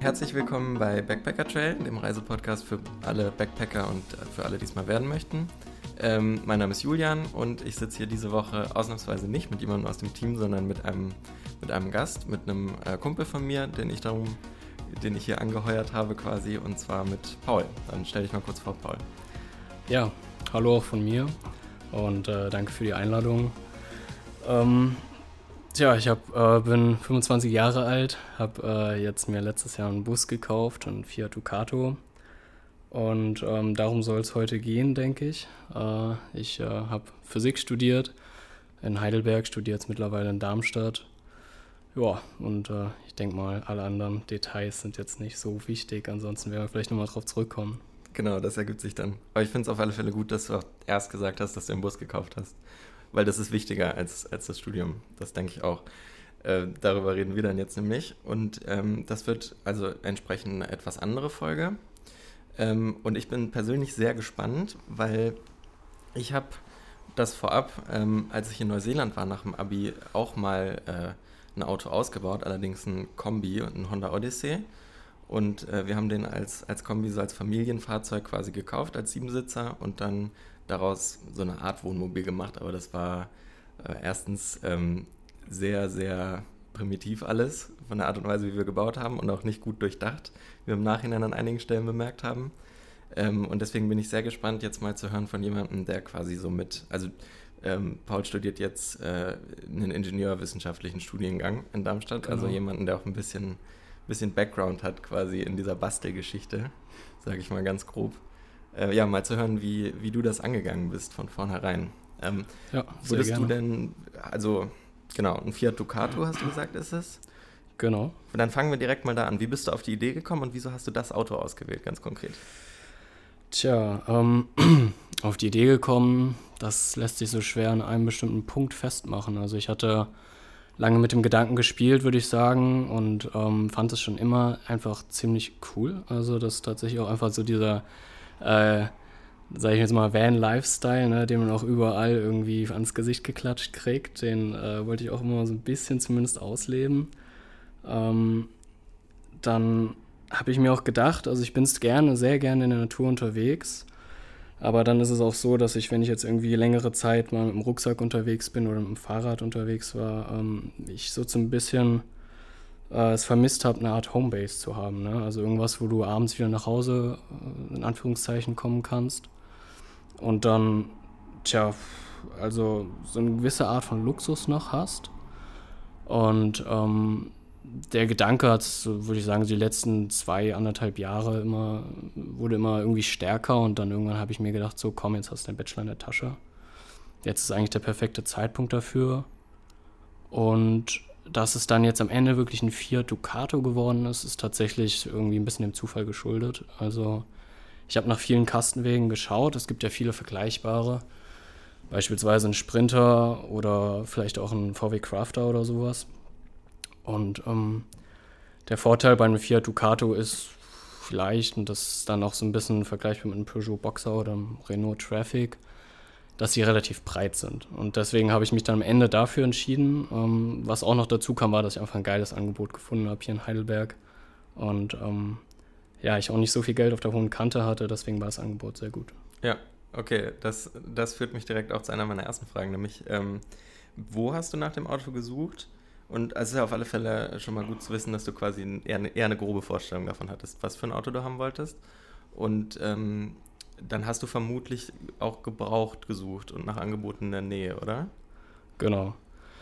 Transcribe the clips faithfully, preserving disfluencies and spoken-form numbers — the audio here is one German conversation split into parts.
Herzlich willkommen bei Backpacker Trail, dem Reisepodcast für alle Backpacker und für alle, die es mal werden möchten. Ähm, mein Name ist Julian und ich sitze hier diese Woche ausnahmsweise nicht mit jemandem aus dem Team, sondern mit einem, mit einem Gast, mit einem äh, Kumpel von mir, den ich darum, den ich hier angeheuert habe quasi, und zwar mit Paul. Dann stell dich mal kurz vor, Paul. Ja, hallo auch von mir und äh, danke für die Einladung. Ähm, tja, ich hab, äh, bin fünfundzwanzig Jahre alt, habe äh, jetzt mir letztes Jahr einen Bus gekauft, einen Fiat Ducato. Und ähm, darum soll es heute gehen, denke ich. Äh, ich äh, habe Physik studiert in Heidelberg, studiere jetzt mittlerweile in Darmstadt. Ja, und äh, ich denke mal, alle anderen Details sind jetzt nicht so wichtig. Ansonsten werden wir vielleicht nochmal drauf zurückkommen. Genau, das ergibt sich dann. Aber ich finde es auf alle Fälle gut, dass du auch erst gesagt hast, dass du einen Bus gekauft hast. Weil das ist wichtiger als, als das Studium. Das denke ich auch. Äh, darüber reden wir dann jetzt nämlich. Und ähm, das wird also entsprechend eine etwas andere Folge. Ähm, und ich bin persönlich sehr gespannt, weil ich habe das vorab, ähm, als ich in Neuseeland war nach dem Abi, auch mal äh, ein Auto ausgebaut, allerdings ein Kombi und ein Honda Odyssey. Und äh, wir haben den als, als Kombi, so als Familienfahrzeug quasi gekauft, als Siebensitzer und dann daraus so eine Art Wohnmobil gemacht. Aber das war äh, erstens ähm, sehr, sehr primitiv alles, von der Art und Weise, wie wir gebaut haben und auch nicht gut durchdacht, wie wir im Nachhinein an einigen Stellen bemerkt haben. Ähm, und deswegen bin ich sehr gespannt, jetzt mal zu hören von jemandem, der quasi so mit, also ähm, Paul studiert jetzt äh, einen ingenieurwissenschaftlichen Studiengang in Darmstadt, genau. Also jemanden, der auch ein bisschen, bisschen Background hat quasi in dieser Bastelgeschichte, sage ich mal ganz grob. Äh, ja, mal zu hören, wie, wie du das angegangen bist von vornherein. Ähm, ja, sehr würdest gerne. du denn, also genau, ein Fiat Ducato hast du gesagt, ist es? Genau. Und dann fangen wir direkt mal da an. Wie bist du auf die Idee gekommen und wieso hast du das Auto ausgewählt, ganz konkret? Tja, ähm, auf die Idee gekommen, das lässt sich so schwer an einem bestimmten Punkt festmachen. Also ich hatte lange mit dem Gedanken gespielt, würde ich sagen, und ähm, fand es schon immer einfach ziemlich cool. Also das ist tatsächlich auch einfach so dieser, äh, sag ich jetzt mal, Van-Lifestyle, ne, den man auch überall irgendwie ans Gesicht geklatscht kriegt, den äh, wollte ich auch immer so ein bisschen zumindest ausleben. Ähm, dann habe ich mir auch gedacht, also ich bin gerne, sehr gerne in der Natur unterwegs, aber dann ist es auch so, dass ich, wenn ich jetzt irgendwie längere Zeit mal mit dem Rucksack unterwegs bin oder mit dem Fahrrad unterwegs war, ähm, ich so ein bisschen äh, es vermisst habe, eine Art Homebase zu haben, ne? Also irgendwas, wo du abends wieder nach Hause, äh, in Anführungszeichen, kommen kannst und dann, tja, also so eine gewisse Art von Luxus noch hast und ähm, der Gedanke hat, so würde ich sagen, die letzten zwei, anderthalb Jahre immer, wurde immer irgendwie stärker und dann irgendwann habe ich mir gedacht, so komm, jetzt hast du den Bachelor in der Tasche. Jetzt ist eigentlich der perfekte Zeitpunkt dafür. Und dass es dann jetzt am Ende wirklich ein Fiat Ducato geworden ist, ist tatsächlich irgendwie ein bisschen dem Zufall geschuldet. Also ich habe nach vielen Kastenwegen geschaut, es gibt ja viele vergleichbare, beispielsweise ein Sprinter oder vielleicht auch ein V W Crafter oder sowas. Und ähm, der Vorteil bei einem Fiat Ducato ist vielleicht, und das ist dann auch so ein bisschen vergleichbar mit einem Peugeot Boxer oder einem Renault Traffic, dass sie relativ breit sind. Und deswegen habe ich mich dann am Ende dafür entschieden. Ähm, was auch noch dazu kam, war, dass ich einfach ein geiles Angebot gefunden habe hier in Heidelberg. Und ähm, ja, ich auch nicht so viel Geld auf der hohen Kante hatte, deswegen war das Angebot sehr gut. Ja, okay, das, das führt mich direkt auch zu einer meiner ersten Fragen, nämlich ähm, wo hast du nach dem Auto gesucht? Und es ist ja auf alle Fälle schon mal gut zu wissen, dass du quasi eher eine, eher eine grobe Vorstellung davon hattest, was für ein Auto du haben wolltest. Und ähm, dann hast du vermutlich auch gebraucht gesucht und nach Angeboten in der Nähe, oder? Genau.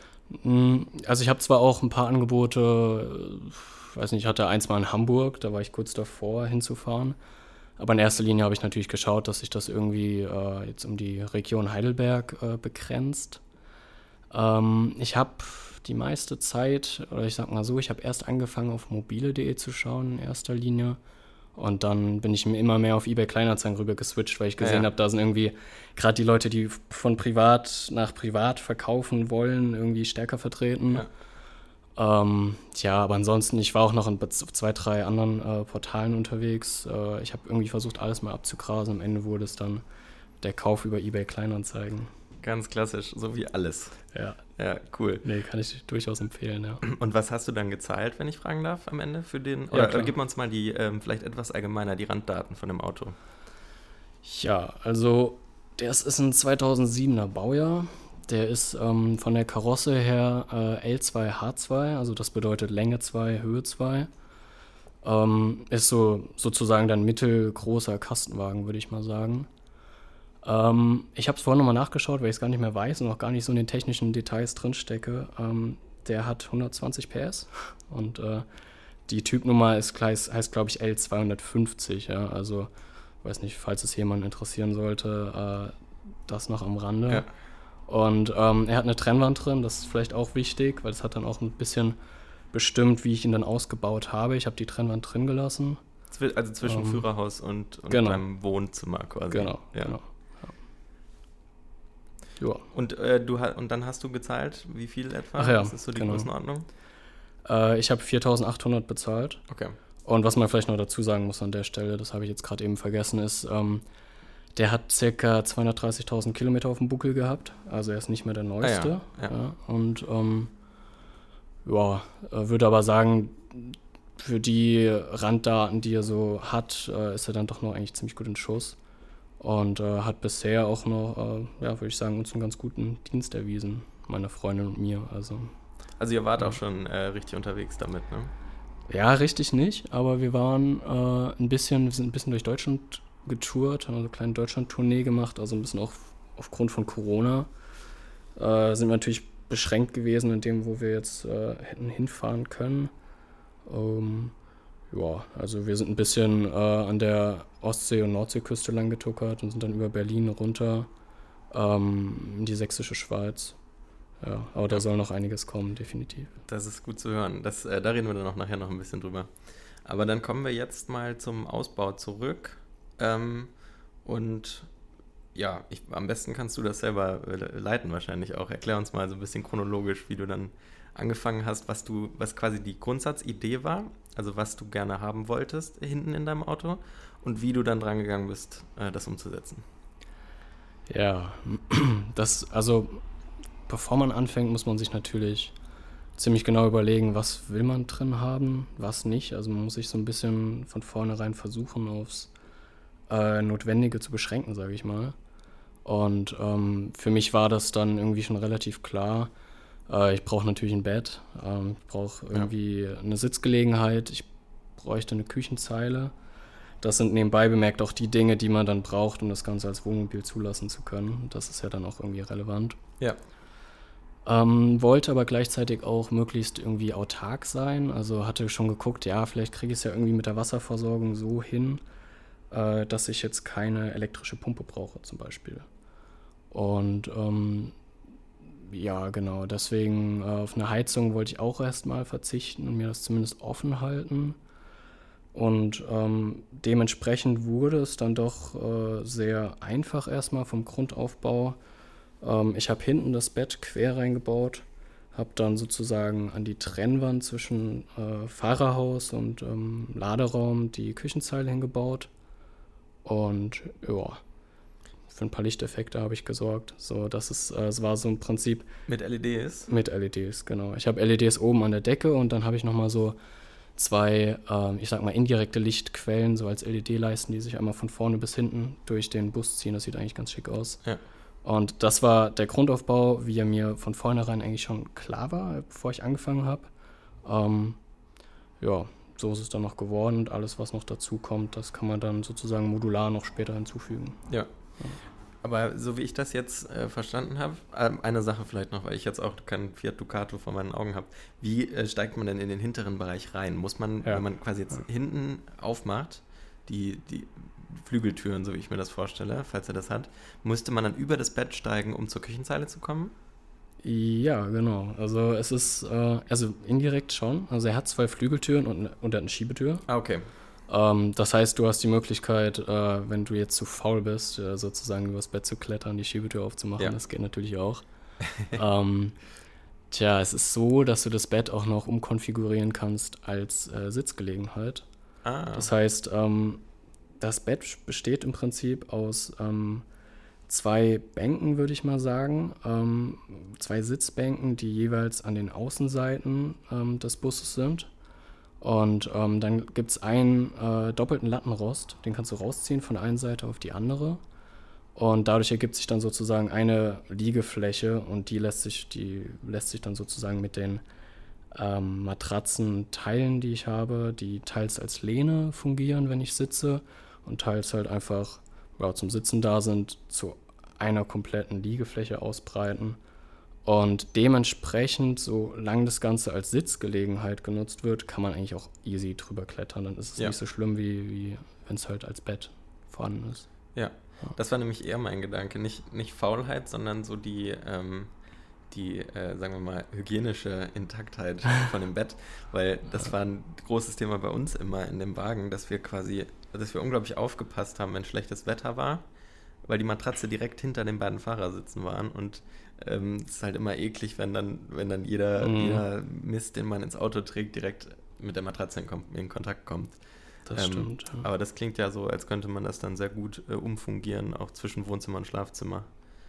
Also ich habe zwar auch ein paar Angebote, ich weiß nicht, ich hatte eins mal in Hamburg, da war ich kurz davor hinzufahren. Aber in erster Linie habe ich natürlich geschaut, dass sich das irgendwie äh, jetzt um die Region Heidelberg äh, begrenzt. Ähm, ich habe die meiste Zeit, oder ich sag mal so, ich habe erst angefangen auf mobile punkt de zu schauen in erster Linie und dann bin ich mir immer mehr auf eBay Kleinanzeigen rüber geswitcht, weil ich gesehen ja. habe, da sind irgendwie gerade die Leute, die von privat nach privat verkaufen wollen, irgendwie stärker vertreten. Ja, ähm, ja aber ansonsten, ich war auch noch in zwei, drei anderen äh, Portalen unterwegs. Äh, ich habe irgendwie versucht, alles mal abzugrasen. Am Ende wurde es dann der Kauf über eBay Kleinanzeigen. Ganz klassisch, so wie alles. Ja. Ja, cool. Nee, kann ich durchaus empfehlen, ja. Und was hast du dann gezahlt, wenn ich fragen darf, am Ende für den? Ja, Oder klar. gib uns mal die, ähm, vielleicht etwas allgemeiner, die Randdaten von dem Auto. Ja, also das ist ein zweitausendsiebener Baujahr. Der ist ähm, von der Karosse her äh, L zwei H zwei, also das bedeutet Länge zwei, Höhe zwei. Ähm, ist so sozusagen dann mittelgroßer Kastenwagen, würde ich mal sagen. Ähm, ich habe es vorhin nochmal nachgeschaut, weil ich es gar nicht mehr weiß und auch gar nicht so in den technischen Details drinstecke. Ähm, der hat hundertzwanzig P S und äh, die Typnummer ist gleich, heißt, glaube ich, L zweihundertfünfzig. Ja? Also, weiß nicht, falls es jemanden interessieren sollte, äh, das noch am Rande. Ja. Und ähm, er hat eine Trennwand drin, das ist vielleicht auch wichtig, weil es hat dann auch ein bisschen bestimmt, wie ich ihn dann ausgebaut habe. Ich habe die Trennwand drin gelassen. Zwi- Also zwischen Ähm, Führerhaus und, und genau. deinem Wohnzimmer quasi. Genau, Ja. genau. Ja. Ja. Und, äh, du, ha- und dann hast du gezahlt, wie viel etwa? Ach ja, Was ist so die genau. Größenordnung? Äh, ich habe viertausendachthundert bezahlt. Okay. Und was man vielleicht noch dazu sagen muss an der Stelle, das habe ich jetzt gerade eben vergessen, ist, ähm, der hat circa zweihundertdreißigtausend Kilometer auf dem Buckel gehabt. Also er ist nicht mehr der neueste. Ah ja, ja. Ja, und ähm, ja, äh, würde aber sagen, für die Randdaten, die er so hat, äh, ist er dann doch noch eigentlich ziemlich gut in Schuss. Und äh, hat bisher auch noch, äh, ja, würde ich sagen, uns einen ganz guten Dienst erwiesen, meiner Freundin und mir. Also, Also ihr wart Ja. auch schon äh, richtig unterwegs damit, ne? ja, richtig nicht, aber wir waren äh, ein bisschen, wir sind ein bisschen durch Deutschland getourt, haben eine kleine Deutschland-Tournee gemacht, also ein bisschen auch aufgrund von Corona. Äh, sind wir natürlich beschränkt gewesen in dem, wo wir jetzt äh, hätten hinfahren können. Ähm, ja, also wir sind ein bisschen äh, an der Ostsee- und Nordseeküste lang getuckert und sind dann über Berlin runter ähm, in die sächsische Schweiz. Ja, aber da soll noch einiges kommen, definitiv. Das ist gut zu hören. Das, äh, da reden wir dann auch nachher noch ein bisschen drüber. Aber dann kommen wir jetzt mal zum Ausbau zurück. Ähm, und ja, ich, am besten kannst du das selber äh, leiten wahrscheinlich auch. Erklär uns mal so ein bisschen chronologisch, wie du dann angefangen hast, was du, was quasi die Grundsatzidee war, also was du gerne haben wolltest hinten in deinem Auto und wie du dann dran gegangen bist, äh, das umzusetzen. Ja, das, also bevor man anfängt, muss man sich natürlich ziemlich genau überlegen, was will man drin haben, was nicht. Also man muss sich so ein bisschen von vornherein versuchen, aufs äh, Notwendige zu beschränken, sage ich mal. Und ähm, für mich war das dann irgendwie schon relativ klar. Äh, ich brauche natürlich ein Bett, ähm, ich brauche irgendwie ja. eine Sitzgelegenheit, ich bräuchte eine Küchenzeile. Das sind nebenbei bemerkt auch die Dinge, die man dann braucht, um das Ganze als Wohnmobil zulassen zu können. Das ist ja dann auch irgendwie relevant. Ja. Ähm, wollte aber gleichzeitig auch möglichst irgendwie autark sein. Also hatte schon geguckt, ja, vielleicht kriege ich es ja irgendwie mit der Wasserversorgung so hin, äh, dass ich jetzt keine elektrische Pumpe brauche zum Beispiel. Und ähm, ja, genau, deswegen äh, auf eine Heizung wollte ich auch erstmal verzichten und mir das zumindest offen halten. Und ähm, dementsprechend wurde es dann doch äh, sehr einfach erstmal vom Grundaufbau. Ähm, ich habe hinten das Bett quer reingebaut, habe dann sozusagen an die Trennwand zwischen äh, Fahrerhaus und ähm, Laderaum die Küchenzeile hingebaut. Und ja, für ein paar Lichteffekte habe ich gesorgt. So, das ist, äh, es war so im Prinzip Mit L E Ds? mit L E Ds, genau. Ich habe L E Ds oben an der Decke und dann habe ich nochmal so zwei, ähm, ich sag mal, indirekte Lichtquellen, so als L E D-Leisten, die sich einmal von vorne bis hinten durch den Bus ziehen. Das sieht eigentlich ganz schick aus. Ja. Und das war der Grundaufbau, wie er mir von vornherein eigentlich schon klar war, bevor ich angefangen habe. Ähm, ja, so ist es dann noch geworden und alles, was noch dazu kommt, das kann man dann sozusagen modular noch später hinzufügen. Ja. Aber so wie ich das jetzt äh, verstanden habe, äh, eine Sache vielleicht noch, weil ich jetzt auch keinen Fiat Ducato vor meinen Augen habe. Wie äh, steigt man denn in den hinteren Bereich rein? Muss man, Ja. wenn man quasi jetzt Ja. hinten aufmacht, die, die Flügeltüren, so wie ich mir das vorstelle, falls er das hat, müsste man dann über das Bett steigen, um zur Küchenzeile zu kommen? Ja, genau. Also es ist, äh, also indirekt schon. Also er hat zwei Flügeltüren und, ne- und er hat eine Schiebetür. Ah, okay. Ähm, das heißt, du hast die Möglichkeit, äh, wenn du jetzt zu faul bist, äh, sozusagen übers Bett zu klettern, die Schiebetür aufzumachen. Ja. Das geht natürlich auch. ähm, tja, es ist so, dass du das Bett auch noch umkonfigurieren kannst als äh, Sitzgelegenheit. Ah, Das heißt, ähm, das Bett besteht im Prinzip aus ähm, zwei Bänken, würde ich mal sagen. Ähm, zwei Sitzbänken, die jeweils an den Außenseiten ähm, des Busses sind. Und ähm, dann gibt es einen äh, doppelten Lattenrost, den kannst du rausziehen von der einen Seite auf die andere. Und dadurch ergibt sich dann sozusagen eine Liegefläche und die lässt sich, die lässt sich dann sozusagen mit den ähm, Matratzenteilen, die ich habe, die teils als Lehne fungieren, wenn ich sitze, und teils halt einfach ja, zum Sitzen da sind, zu einer kompletten Liegefläche ausbreiten. Und dementsprechend, solange das Ganze als Sitzgelegenheit genutzt wird, kann man eigentlich auch easy drüber klettern. Dann ist es Ja. nicht so schlimm, wie, wie wenn es halt als Bett vorhanden ist. Ja, das war nämlich eher mein Gedanke. Nicht, nicht Faulheit, sondern so die, ähm, die äh, sagen wir mal, hygienische Intaktheit von dem Bett. Weil das war ein großes Thema bei uns immer in dem Wagen, dass wir quasi, dass wir unglaublich aufgepasst haben, wenn schlechtes Wetter war, weil die Matratze direkt hinter den beiden Fahrersitzen waren. Und ähm, es ist halt immer eklig, wenn dann, wenn dann jeder, Mhm. jeder Mist, den man ins Auto trägt, direkt mit der Matratze in, Kom- in Kontakt kommt. Das Ähm, stimmt. Ja. Aber das klingt ja so, als könnte man das dann sehr gut äh, umfungieren, auch zwischen Wohnzimmer und Schlafzimmer.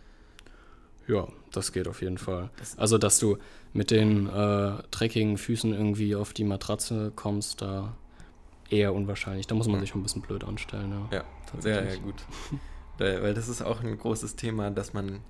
Ja, das geht auf jeden Fall. Das- Also, dass du mit den äh, dreckigen Füßen irgendwie auf die Matratze kommst, da eher unwahrscheinlich. Da muss man Ja. sich ein bisschen blöd anstellen. Ja, Ja, sehr, sehr gut. Da, weil das ist auch ein großes Thema, dass man,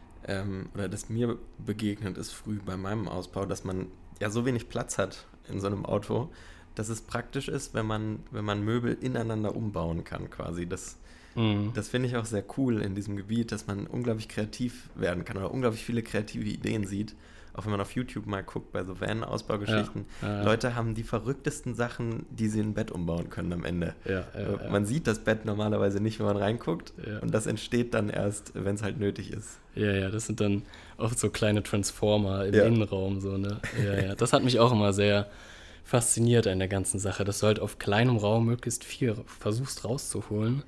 ähm, oder das mir begegnet ist früh bei meinem Ausbau, dass man ja so wenig Platz hat in so einem Auto, dass es praktisch ist, wenn man, wenn man Möbel ineinander umbauen kann quasi. Das, Mhm. das finde ich auch sehr cool in diesem Gebiet, dass man unglaublich kreativ werden kann oder unglaublich viele kreative Ideen sieht. Auch wenn man auf YouTube mal guckt bei so Van-Ausbaugeschichten. Ja, ja. Leute haben die verrücktesten Sachen, die sie in ein Bett umbauen können am Ende. Ja, ja, ja. Man sieht das Bett normalerweise nicht, wenn man reinguckt. Ja. Und das entsteht dann erst, wenn es halt nötig ist. Ja, ja, das sind dann oft so kleine Transformer im Ja. Innenraum. So, ne? Ja, ja. Das hat mich auch immer sehr fasziniert an der ganzen Sache, dass du halt auf kleinem Raum möglichst viel versuchst rauszuholen.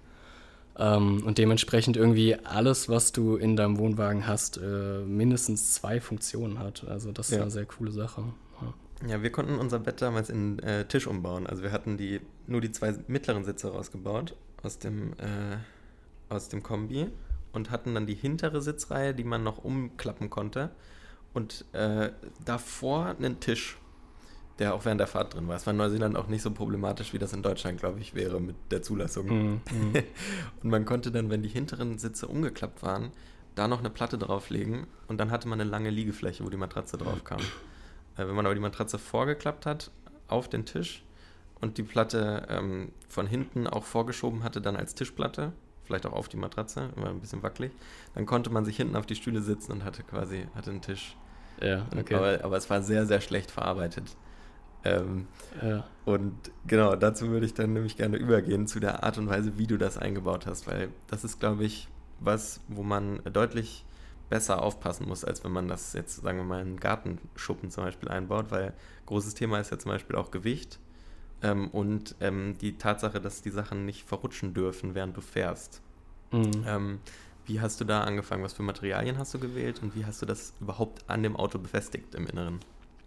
Ähm, und dementsprechend irgendwie alles, was du in deinem Wohnwagen hast, äh, mindestens zwei Funktionen hat. Also das ist Ja. eine sehr coole Sache. Ja. Ja, wir konnten unser Bett damals in äh, Tisch umbauen. Also wir hatten die nur die zwei mittleren Sitze rausgebaut aus dem, äh, aus dem Kombi und hatten dann die hintere Sitzreihe, die man noch umklappen konnte. Und äh, davor einen Tisch, der auch während der Fahrt drin war. Es war in Neuseeland auch nicht so problematisch, wie das in Deutschland, glaube ich, wäre mit der Zulassung. Mhm. Mhm. Und man konnte dann, wenn die hinteren Sitze umgeklappt waren, da noch eine Platte drauflegen und dann hatte man eine lange Liegefläche, wo die Matratze drauf kam. Äh, wenn man aber die Matratze vorgeklappt hat, auf den Tisch und die Platte ähm, von hinten auch vorgeschoben hatte, dann als Tischplatte, vielleicht auch auf die Matratze, immer ein bisschen wackelig, dann konnte man sich hinten auf die Stühle sitzen und hatte quasi hatte einen Tisch. Ja, okay. Aber, aber es war sehr, sehr schlecht verarbeitet. Ähm, Ja. und genau, dazu würde ich dann nämlich gerne übergehen, zu der Art und Weise, wie du das eingebaut hast, weil das ist, glaube ich, was, wo man deutlich besser aufpassen muss, als wenn man das jetzt, sagen wir mal, in einen Gartenschuppen zum Beispiel einbaut, weil großes Thema ist ja zum Beispiel auch Gewicht ähm, und ähm, die Tatsache, dass die Sachen nicht verrutschen dürfen, während du fährst. Mhm. Ähm, wie hast du da angefangen? Was für Materialien hast du gewählt und wie hast du das überhaupt an dem Auto befestigt im Inneren?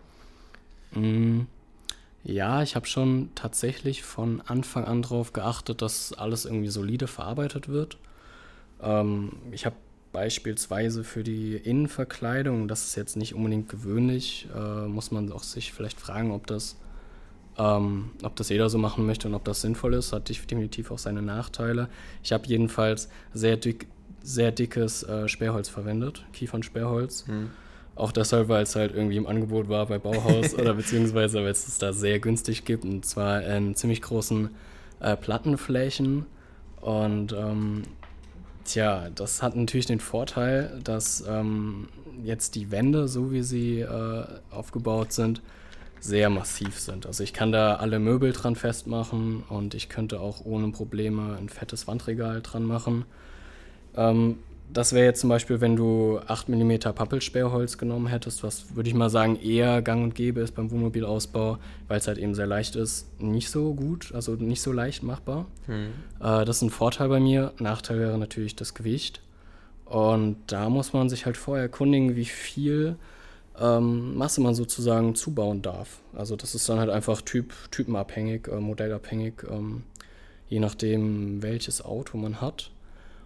Mm, Ja, ich habe schon tatsächlich von Anfang an darauf geachtet, dass alles irgendwie solide verarbeitet wird. Ähm, ich habe beispielsweise für die Innenverkleidung, das ist jetzt nicht unbedingt gewöhnlich, äh, muss man auch sich vielleicht fragen, ob das, ähm, ob das jeder so machen möchte und ob das sinnvoll ist, hat definitiv auch seine Nachteile. Ich habe jedenfalls sehr dick, sehr dickes äh, Sperrholz verwendet, Kiefernsperrholz. Hm. Auch deshalb, weil es halt irgendwie im Angebot war bei Bauhaus oder beziehungsweise weil es es da sehr günstig gibt, und zwar in ziemlich großen äh, Plattenflächen. Und ähm, tja, das hat natürlich den Vorteil, dass ähm, jetzt die Wände, so wie sie äh, aufgebaut sind, sehr massiv sind. Also ich kann da alle Möbel dran festmachen und ich könnte auch ohne Probleme ein fettes Wandregal dran machen. Ähm, Das wäre jetzt zum Beispiel, wenn du acht Millimeter Pappelsperrholz genommen hättest, was, würde ich mal sagen, eher gang und gäbe ist beim Wohnmobilausbau, weil es halt eben sehr leicht ist, nicht so gut, also nicht so leicht machbar. Hm. Äh, das ist ein Vorteil bei mir. Nachteil wäre natürlich das Gewicht. Und da muss man sich halt vorher erkundigen, wie viel ähm, Masse man sozusagen zubauen darf. Also das ist dann halt einfach typ, typenabhängig, äh, modellabhängig, ähm, je nachdem, welches Auto man hat.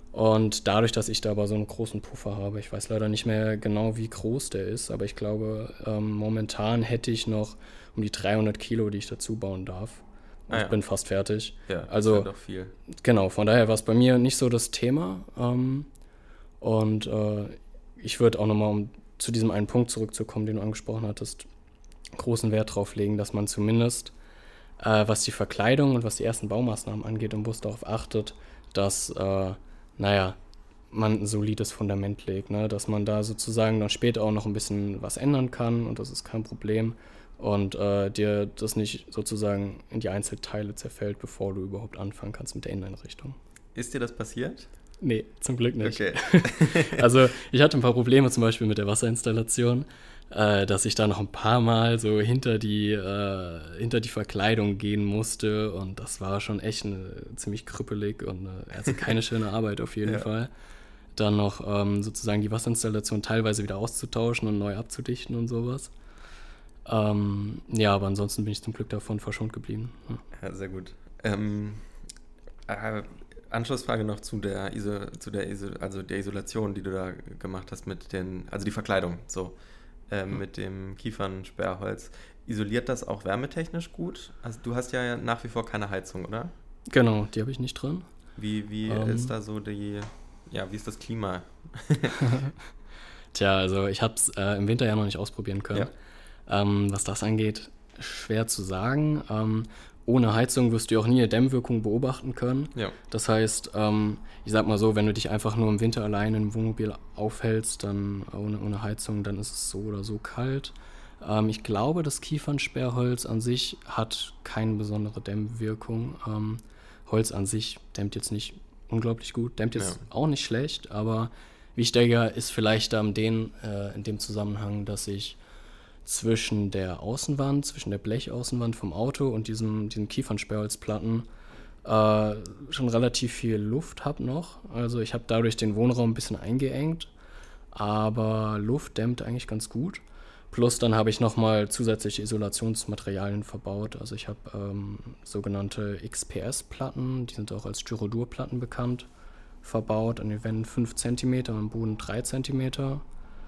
Und dadurch, dass ich da aber so einen großen Puffer habe, ich weiß leider nicht mehr genau, wie groß der ist, aber ich glaube, ähm, momentan hätte ich noch um die dreihundert Kilo, die ich dazu bauen darf. Und ah, ja. Ich bin fast fertig. Ja, das also, ist doch viel. Genau, von daher war es bei mir nicht so das Thema. Ähm, und äh, ich würde auch nochmal, um zu diesem einen Punkt zurückzukommen, den du angesprochen hattest, großen Wert drauf legen, dass man zumindest, äh, was die Verkleidung und was die ersten Baumaßnahmen angeht, im Bus darauf achtet, dass äh, naja, man ein solides Fundament legt, ne? Dass man da sozusagen dann später auch noch ein bisschen was ändern kann und das ist kein Problem und äh, dir das nicht sozusagen in die Einzelteile zerfällt, bevor du überhaupt anfangen kannst mit der Inneneinrichtung. Ist dir das passiert? Nee, zum Glück nicht. Okay. Also ich hatte ein paar Probleme zum Beispiel mit der Wasserinstallation, äh, dass ich da noch ein paar Mal so hinter die, äh, hinter die Verkleidung gehen musste und das war schon echt eine, ziemlich krüppelig und äh, also keine schöne Arbeit auf jeden ja. Fall. Dann noch ähm, sozusagen die Wasserinstallation teilweise wieder auszutauschen und neu abzudichten und sowas. Ähm, ja, aber ansonsten bin ich zum Glück davon verschont geblieben. Ja, ja sehr gut. Ähm, äh, Anschlussfrage noch zu der Iso, zu der Iso, also der Isolation, die du da gemacht hast mit den, also die Verkleidung, so. Ähm, mit dem Kiefernsperrholz. Isoliert das auch wärmetechnisch gut? Also du hast ja nach wie vor keine Heizung, oder? Genau, die habe ich nicht drin. Wie, wie ähm. ist da so die, ja, wie ist das Klima? Tja, also ich habe es äh, im Winter ja noch nicht ausprobieren können. Ja. Ähm, was das angeht, schwer zu sagen. Ähm, ohne Heizung wirst du auch nie eine Dämmwirkung beobachten können. Ja. Das heißt, ähm, ich sag mal so, wenn du dich einfach nur im Winter alleine im Wohnmobil aufhältst, dann ohne, ohne Heizung, dann ist es so oder so kalt. Ähm, ich glaube, das Kiefernsperrholz an sich hat keine besondere Dämmwirkung. Ähm, Holz an sich dämmt jetzt nicht unglaublich gut, dämmt jetzt ja. auch nicht schlecht, aber wichtiger ist vielleicht dann den, äh, in dem Zusammenhang, dass ich zwischen der Außenwand, zwischen der Blechaußenwand vom Auto und diesem, diesen Kiefernsperrholzplatten äh, schon relativ viel Luft habe noch. Also ich habe dadurch den Wohnraum ein bisschen eingeengt, aber Luft dämmt eigentlich ganz gut. Plus dann habe ich nochmal zusätzliche Isolationsmaterialien verbaut. Also ich habe ähm, sogenannte X P S-Platten, die sind auch als Styrodur-Platten bekannt, verbaut. An den Wänden fünf Zentimeter, am Boden drei Zentimeter.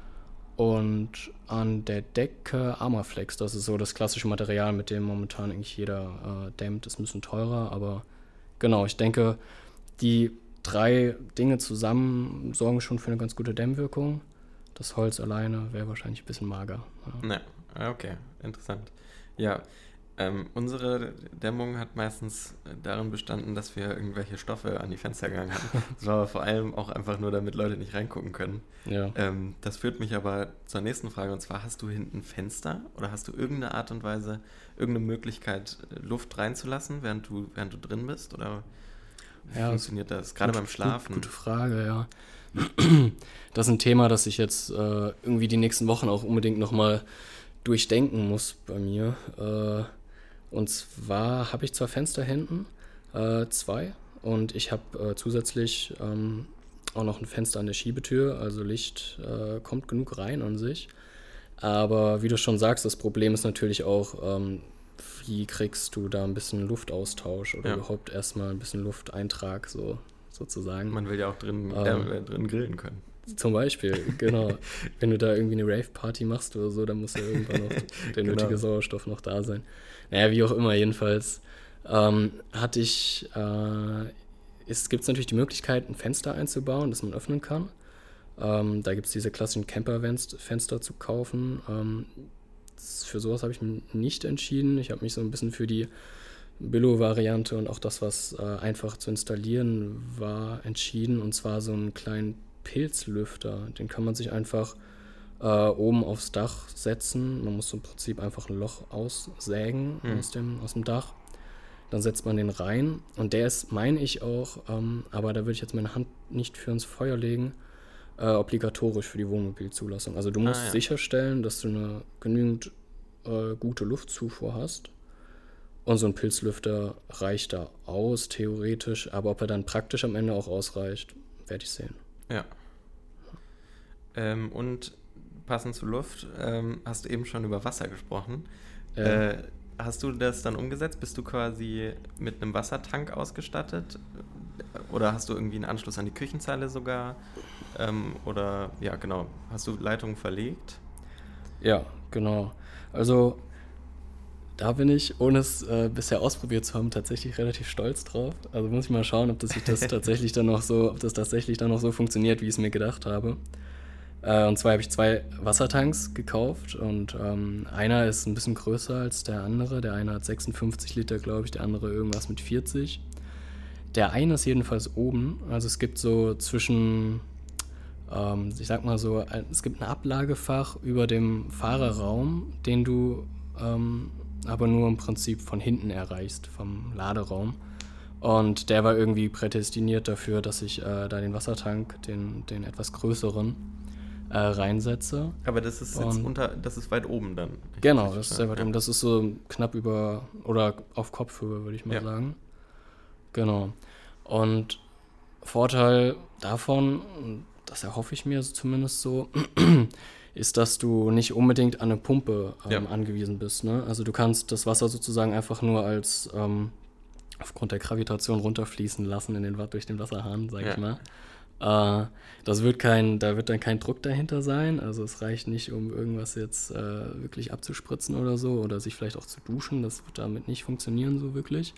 Und an der Decke Armaflex, das ist so das klassische Material, mit dem momentan eigentlich jeder äh, dämmt, ist ein bisschen teurer, aber genau, ich denke, die drei Dinge zusammen sorgen schon für eine ganz gute Dämmwirkung. Das Holz alleine wäre wahrscheinlich ein bisschen mager. Ja, ja okay, interessant. Ja, ähm, unsere Dämmung hat meistens darin bestanden, dass wir irgendwelche Stoffe an die Fenster gegangen haben. Das war aber vor allem auch einfach nur, damit Leute nicht reingucken können. Ja. Ähm, das führt mich aber zur nächsten Frage, und zwar, hast du hinten Fenster oder hast du irgendeine Art und Weise, irgendeine Möglichkeit, Luft reinzulassen, während du, während du drin bist? Oder wie ja, funktioniert das? Gerade gut, beim Schlafen. Gut, gute Frage, ja. Das ist ein Thema, das ich jetzt äh, irgendwie die nächsten Wochen auch unbedingt nochmal durchdenken muss bei mir. Äh, und zwar habe ich zwar Fenster hinten, äh, zwei, und ich habe äh, zusätzlich ähm, auch noch ein Fenster an der Schiebetür, also Licht äh, kommt genug rein an sich. Aber wie du schon sagst, das Problem ist natürlich auch, ähm, wie kriegst du da ein bisschen Luftaustausch oder ja. überhaupt erstmal ein bisschen Lufteintrag, so sozusagen. Man will ja auch drin, ähm, äh, drin grillen können. Zum Beispiel, genau. Wenn du da irgendwie eine Rave-Party machst oder so, dann muss ja irgendwann noch der genau. nötige Sauerstoff noch da sein. Naja, wie auch immer, jedenfalls ähm, hatte ich, äh, es gibt natürlich die Möglichkeit, ein Fenster einzubauen, das man öffnen kann. Ähm, da gibt es diese klassischen Camper-Fenster zu kaufen. Ähm, für sowas habe ich mich nicht entschieden. Ich habe mich so ein bisschen für die Billo-Variante und auch das, was äh, einfach zu installieren war, entschieden. Und zwar so einen kleinen Pilzlüfter. Den kann man sich einfach äh, oben aufs Dach setzen. Man muss im Prinzip einfach ein Loch aussägen mhm. aus dem, aus dem Dach. Dann setzt man den rein. Und der ist, meine ich auch, ähm, aber da würde ich jetzt meine Hand nicht für ins Feuer legen, äh, obligatorisch für die Wohnmobilzulassung. Also du musst ah, ja. sicherstellen, dass du eine genügend äh, gute Luftzufuhr hast. Und so ein Pilzlüfter reicht da aus, theoretisch. Aber ob er dann praktisch am Ende auch ausreicht, werde ich sehen. Ja. Ähm, und passend zu Luft, ähm, hast du eben schon über Wasser gesprochen. Ja. Äh, hast du das dann umgesetzt? Bist du quasi mit einem Wassertank ausgestattet? oder hast du irgendwie einen Anschluss an die Küchenzeile sogar? Ähm, oder, ja, genau. Hast du Leitungen verlegt? Ja, genau. Also da bin ich, ohne es äh, bisher ausprobiert zu haben, tatsächlich relativ stolz drauf. Also muss ich mal schauen, ob das sich das tatsächlich dann noch so, ob das tatsächlich dann noch so funktioniert, wie ich es mir gedacht habe. Äh, und zwar habe ich zwei Wassertanks gekauft und ähm, einer ist ein bisschen größer als der andere. Der eine hat sechsundfünfzig Liter, glaube ich, der andere irgendwas mit vierzig. Der eine ist jedenfalls oben. Also es gibt so zwischen, ähm, ich sag mal so, es gibt ein Ablagefach über dem Fahrerraum, den du ähm, aber nur im Prinzip von hinten erreichst, vom Laderaum. Und der war irgendwie prädestiniert dafür, dass ich äh, da den Wassertank, den, den etwas größeren, äh, reinsetze. Aber das ist jetzt unter, das ist weit oben dann. Genau, das ist sehr weit oben. Das ist so knapp über, oder auf Kopfhöhe, würde ich mal ja. sagen. Genau. Und Vorteil davon, das erhoffe ich mir zumindest so, ist, dass du nicht unbedingt an eine Pumpe ähm, ja. angewiesen bist. Ne? Also du kannst das Wasser sozusagen einfach nur als ähm, aufgrund der Gravitation runterfließen lassen in den, durch den Wasserhahn, sag ja. ich mal. Äh, das wird kein, da wird dann kein Druck dahinter sein. Also es reicht nicht, um irgendwas jetzt äh, wirklich abzuspritzen oder so oder sich vielleicht auch zu duschen. Das wird damit nicht funktionieren so wirklich.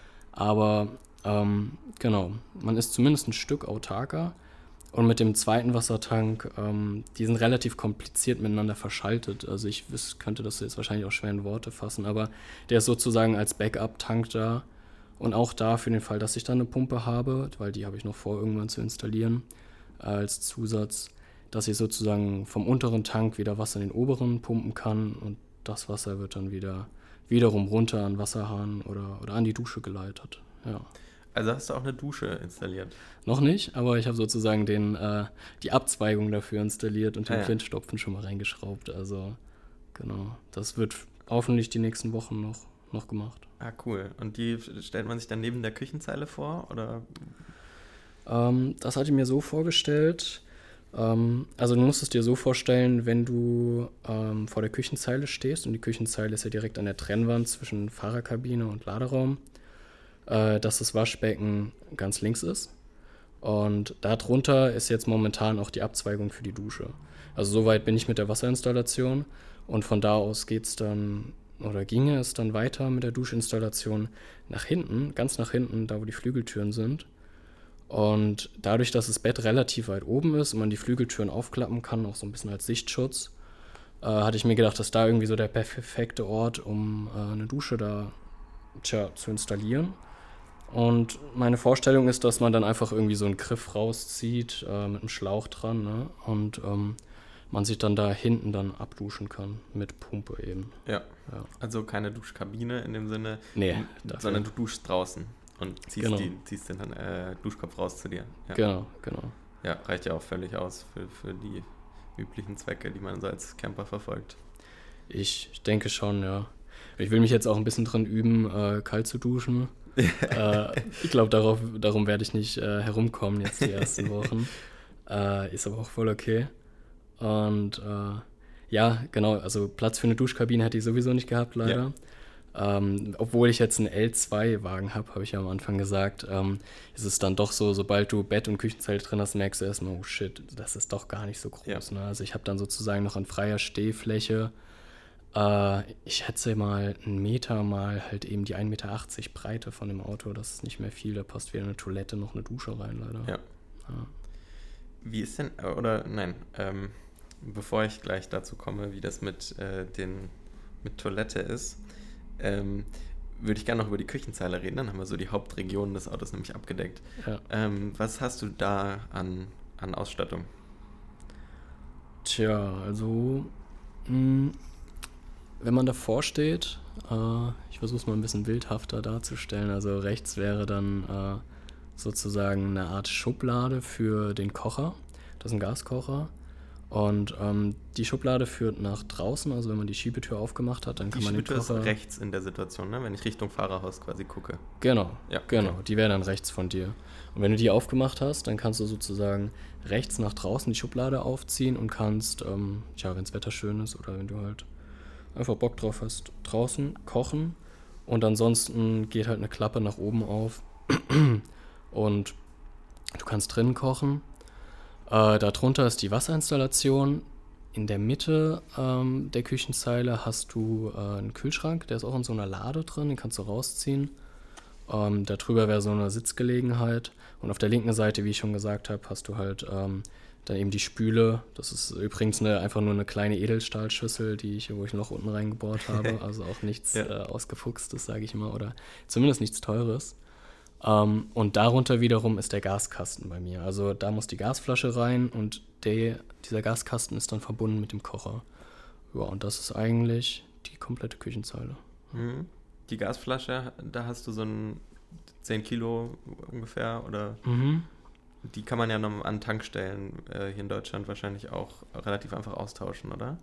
Aber ähm, genau, man ist zumindest ein Stück autarker. Und mit dem zweiten Wassertank, ähm, die sind relativ kompliziert miteinander verschaltet. Also ich wiss, könnte das jetzt wahrscheinlich auch schwer in Worte fassen, aber der ist sozusagen als Backup-Tank da. Und auch da für den Fall, dass ich dann eine Pumpe habe, weil die habe ich noch vor, irgendwann zu installieren, äh, als Zusatz, dass ich sozusagen vom unteren Tank wieder Wasser in den oberen pumpen kann und das Wasser wird dann wieder wiederum runter an den Wasserhahn oder, oder an die Dusche geleitet. Ja. Also hast du auch eine Dusche installiert? Noch nicht, aber ich habe sozusagen den, äh, die Abzweigung dafür installiert und den ah, ja. Flintstopfen schon mal reingeschraubt. Also genau, das wird hoffentlich die nächsten Wochen noch, noch gemacht. Ah, cool. Und die stellt man sich dann neben der Küchenzeile vor, oder? Ähm, das hatte ich mir so vorgestellt. Ähm, also du musst es dir so vorstellen, wenn du ähm, vor der Küchenzeile stehst und die Küchenzeile ist ja direkt an der Trennwand zwischen Fahrerkabine und Laderaum, dass das Waschbecken ganz links ist. Und darunter ist jetzt momentan auch die Abzweigung für die Dusche. Also soweit bin ich mit der Wasserinstallation und von da aus geht's dann, oder ginge es dann weiter mit der Duschinstallation nach hinten, ganz nach hinten, da wo die Flügeltüren sind. Und dadurch, dass das Bett relativ weit oben ist und man die Flügeltüren aufklappen kann, auch so ein bisschen als Sichtschutz, äh, hatte ich mir gedacht, dass da irgendwie so der perfekte Ort, um äh, eine Dusche da tja, zu installieren. Und meine Vorstellung ist, dass man dann einfach irgendwie so einen Griff rauszieht äh, mit einem Schlauch dran, ne? Und ähm, man sich dann da hinten dann abduschen kann mit Pumpe eben. Ja, ja. Also keine Duschkabine in dem Sinne, nee, sondern du duschst draußen und ziehst, genau. die, ziehst den dann, äh, Duschkopf raus zu dir. Ja. Genau, genau. Ja, reicht ja auch völlig aus für, für die üblichen Zwecke, die man so als Camper verfolgt. Ich, ich denke schon, ja. Ich will mich jetzt auch ein bisschen dran üben, äh, kalt zu duschen. äh, ich glaube, darauf, darum werde ich nicht äh, herumkommen jetzt die ersten Wochen. äh, ist aber auch voll okay. Und äh, ja, genau, also Platz für eine Duschkabine hätte ich sowieso nicht gehabt, leider. Ja. Ähm, obwohl ich jetzt einen L zwei Wagen habe, habe ich ja am Anfang gesagt, ähm, ist es dann doch so, sobald du Bett und Küchenzeile drin hast, merkst du erstmal, oh shit, das ist doch gar nicht so groß. Ja. Ne? Also ich habe dann sozusagen noch an freier Stehfläche, ich schätze mal einen Meter mal halt eben die ein Meter achtzig Breite von dem Auto. Das ist nicht mehr viel, da passt weder eine Toilette noch eine Dusche rein, leider. Ja. ja. Wie ist denn, oder nein, ähm, bevor ich gleich dazu komme, wie das mit, äh, den, mit Toilette ist, ähm, würde ich gerne noch über die Küchenzeile reden. Dann haben wir so die Hauptregionen des Autos nämlich abgedeckt. Ja. Ähm, was hast du da an, an Ausstattung? Tja, also mh, wenn man davor steht, äh, ich versuche es mal ein bisschen bildhafter darzustellen, also rechts wäre dann äh, sozusagen eine Art Schublade für den Kocher, das ist ein Gaskocher und ähm, die Schublade führt nach draußen, also wenn man die Schiebetür aufgemacht hat, dann kann die man den Kocher... Die Schiebetür ist rechts in der Situation, ne? Wenn ich Richtung Fahrerhaus quasi gucke. Genau, ja, genau, okay. Die wäre dann rechts von dir. Und wenn du die aufgemacht hast, dann kannst du sozusagen rechts nach draußen die Schublade aufziehen und kannst, ähm, tja, wenn das Wetter schön ist oder wenn du halt einfach Bock drauf hast, draußen kochen und ansonsten geht halt eine Klappe nach oben auf Und du kannst drinnen kochen. Äh, darunter ist die Wasserinstallation. In der Mitte ähm, der Küchenzeile hast du äh, einen Kühlschrank, der ist auch in so einer Lade drin, den kannst du rausziehen. Ähm, darüber wäre so eine Sitzgelegenheit. Und auf der linken Seite, wie ich schon gesagt habe, hast du halt ähm, dann eben die Spüle. Das ist übrigens eine, einfach nur eine kleine Edelstahlschüssel, die ich, wo ich ein Loch unten reingebohrt habe. Also auch nichts ja. äh, Ausgefuchstes, sage ich mal, oder zumindest nichts Teures. Ähm, und darunter wiederum ist der Gaskasten bei mir. Also da muss die Gasflasche rein und der, dieser Gaskasten ist dann verbunden mit dem Kocher. Ja, und das ist eigentlich die komplette Küchenzeile. Mhm. Die Gasflasche, da hast du so ein zehn Kilo ungefähr, oder? Mhm. Die kann man ja noch an Tankstellen äh, hier in Deutschland wahrscheinlich auch relativ einfach austauschen, oder?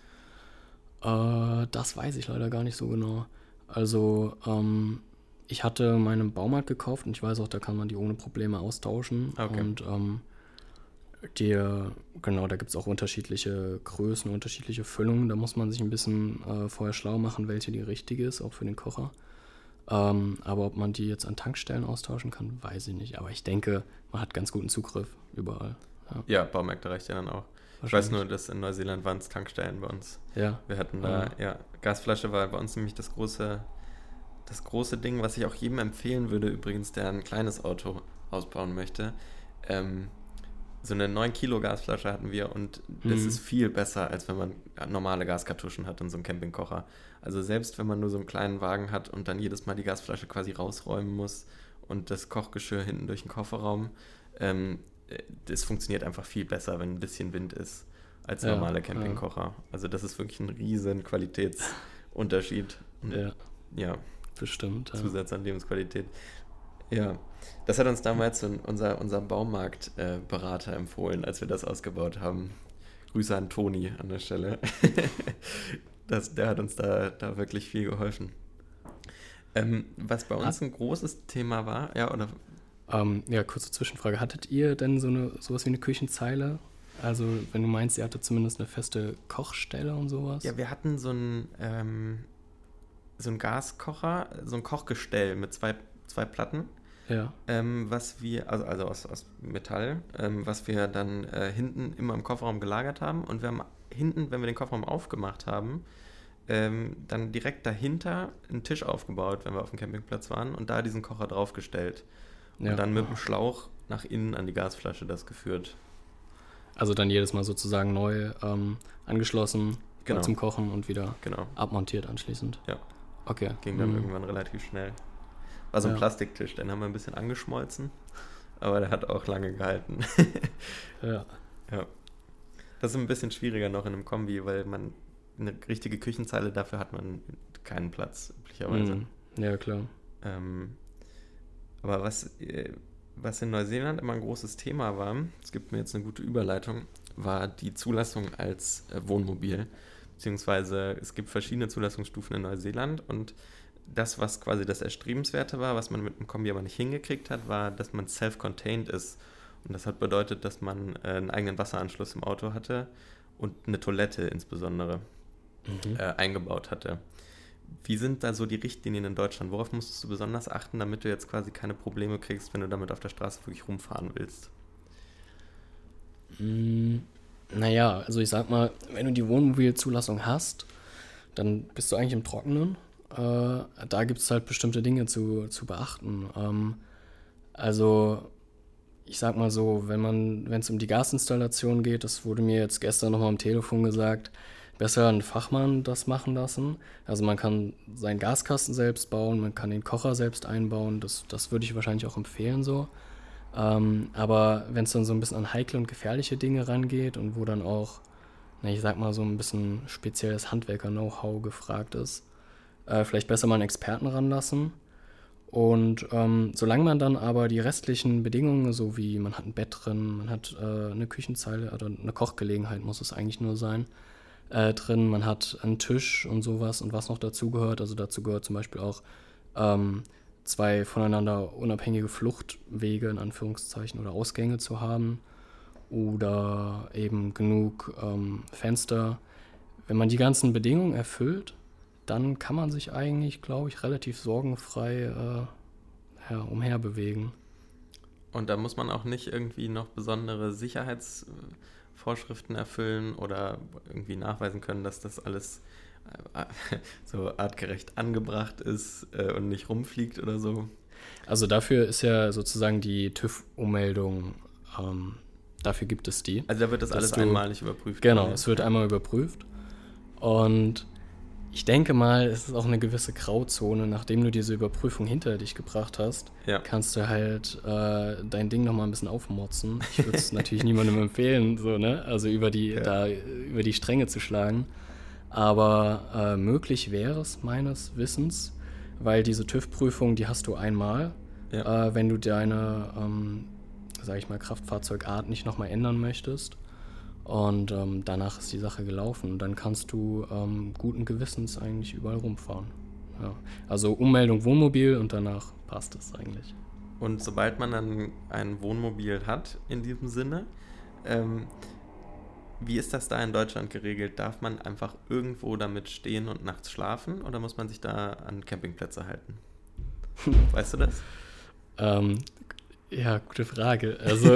Äh, das weiß ich leider gar nicht so genau. Also, ähm, ich hatte meinen Baumarkt gekauft und ich weiß auch, da kann man die ohne Probleme austauschen. Okay. Und ähm, die, genau, da gibt es auch unterschiedliche Größen, unterschiedliche Füllungen. Da muss man sich ein bisschen äh, vorher schlau machen, welche die richtige ist, auch für den Kocher. Ähm, aber ob man die jetzt an Tankstellen austauschen kann, weiß ich nicht. Aber ich denke, man hat ganz guten Zugriff überall. Ja, ja, Baumärkte reicht ja dann auch. Ich weiß nur, dass in Neuseeland waren es Tankstellen bei uns. Ja. Wir hatten da, ja. ja, Gasflasche war bei uns nämlich das große, das große Ding, was ich auch jedem empfehlen würde, übrigens, der ein kleines Auto ausbauen möchte. Ähm, so eine neun Kilo Gasflasche hatten wir und das mhm. ist viel besser, als wenn man normale Gaskartuschen hat in so einem Campingkocher. Also selbst wenn man nur so einen kleinen Wagen hat und dann jedes Mal die Gasflasche quasi rausräumen muss und das Kochgeschirr hinten durch den Kofferraum, ähm, das funktioniert einfach viel besser, wenn ein bisschen Wind ist, als ja, normale Campingkocher. Ja. Also das ist wirklich ein riesen Qualitätsunterschied. Und, ja, ja, bestimmt. Ja. Zusatz an Lebensqualität. Ja, das hat uns damals unser, unser Baumarktberater äh, empfohlen, als wir das ausgebaut haben. Grüße an Toni an der Stelle. das, der hat uns da, da wirklich viel geholfen. Ähm, was bei uns ein großes Thema war, ja, oder... Ähm, ja, kurze Zwischenfrage. Hattet ihr denn so eine sowas wie eine Küchenzeile? Also, wenn du meinst, ihr hattet zumindest eine feste Kochstelle und sowas? Ja, wir hatten so ein, ähm, so ein Gaskocher, so ein Kochgestell mit zwei, zwei Platten. Ja. Ähm, was wir, also, also aus, aus Metall, ähm, was wir dann äh, hinten immer im Kofferraum gelagert haben. Und wir haben hinten, wenn wir den Kofferraum aufgemacht haben, ähm, dann direkt dahinter einen Tisch aufgebaut, wenn wir auf dem Campingplatz waren, und da diesen Kocher draufgestellt. Und ja. dann mit dem Schlauch nach innen an die Gasflasche das geführt. Also dann jedes Mal sozusagen neu ähm, angeschlossen, genau. zum Kochen und wieder genau. abmontiert anschließend. Ja. Okay. Ging dann mhm. irgendwann relativ schnell. War so ein ja. Plastiktisch, den haben wir ein bisschen angeschmolzen, aber der hat auch lange gehalten. ja. ja. Das ist ein bisschen schwieriger noch in einem Kombi, weil man eine richtige Küchenzeile, dafür hat man keinen Platz, üblicherweise. Mhm. Ja, klar. Ähm, aber was, was in Neuseeland immer ein großes Thema war, es gibt mir jetzt eine gute Überleitung, war die Zulassung als äh, Wohnmobil. Beziehungsweise es gibt verschiedene Zulassungsstufen in Neuseeland, und das, was quasi das Erstrebenswerte war, was man mit dem Kombi aber nicht hingekriegt hat, war, dass man self-contained ist. Und das hat bedeutet, dass man äh, einen eigenen Wasseranschluss im Auto hatte und eine Toilette insbesondere mhm. äh, eingebaut hatte. Wie sind da so die Richtlinien in Deutschland? Worauf musstest du besonders achten, damit du jetzt quasi keine Probleme kriegst, wenn du damit auf der Straße wirklich rumfahren willst? Mm, naja, also ich sag mal, wenn du die Wohnmobilzulassung hast, dann bist du eigentlich im Trockenen. Äh, da gibt es halt bestimmte Dinge zu, zu beachten. Ähm, also ich sag mal so, wenn man, wenn es um die Gasinstallation geht, das wurde mir jetzt gestern nochmal am Telefon gesagt, besser einen Fachmann das machen lassen. Also man kann seinen Gaskasten selbst bauen, man kann den Kocher selbst einbauen, das, das würde ich wahrscheinlich auch empfehlen so. Ähm, aber wenn es dann so ein bisschen an heikle und gefährliche Dinge rangeht und wo dann auch, na, ich sag mal, so ein bisschen spezielles Handwerker-Know-how gefragt ist, äh, vielleicht besser mal einen Experten ranlassen. Und ähm, solange man dann aber die restlichen Bedingungen, so wie man hat ein Bett drin, man hat äh, eine Küchenzeile oder eine Kochgelegenheit muss es eigentlich nur sein, Äh, drin, man hat einen Tisch und sowas, und was noch dazu gehört, also dazu gehört zum Beispiel auch ähm, zwei voneinander unabhängige Fluchtwege in Anführungszeichen oder Ausgänge zu haben oder eben genug ähm, Fenster. Wenn man die ganzen Bedingungen erfüllt, dann kann man sich eigentlich, glaube ich, relativ sorgenfrei äh, ja, umherbewegen. Und da muss man auch nicht irgendwie noch besondere Sicherheitsvorschriften erfüllen oder irgendwie nachweisen können, dass das alles äh, so artgerecht angebracht ist äh, und nicht rumfliegt oder so. Also dafür ist ja sozusagen die TÜV-Ummeldung, ähm, dafür gibt es die. Also da wird das alles du, einmalig überprüft. Genau, oder? es wird ja. einmal überprüft. Und ich denke mal, es ist auch eine gewisse Grauzone, nachdem du diese Überprüfung hinter dich gebracht hast, ja. kannst du halt äh, dein Ding nochmal ein bisschen aufmotzen. Ich würde es natürlich niemandem empfehlen, so, ne? Also über die, ja. da über die Stränge zu schlagen. Aber äh, möglich wäre es meines Wissens, weil diese TÜV-Prüfung, die hast du einmal, ja. äh, wenn du deine, ähm, sag ich mal, Kraftfahrzeugart nicht nochmal ändern möchtest. Und ähm, danach ist die Sache gelaufen. Und dann kannst du ähm, guten Gewissens eigentlich überall rumfahren. Ja. Also Ummeldung Wohnmobil und danach passt es eigentlich. Und sobald man dann ein Wohnmobil hat in diesem Sinne, ähm, wie ist das da in Deutschland geregelt? Darf man einfach irgendwo damit stehen und nachts schlafen oder muss man sich da an Campingplätze halten? Weißt du das? Ähm, ja, gute Frage. Also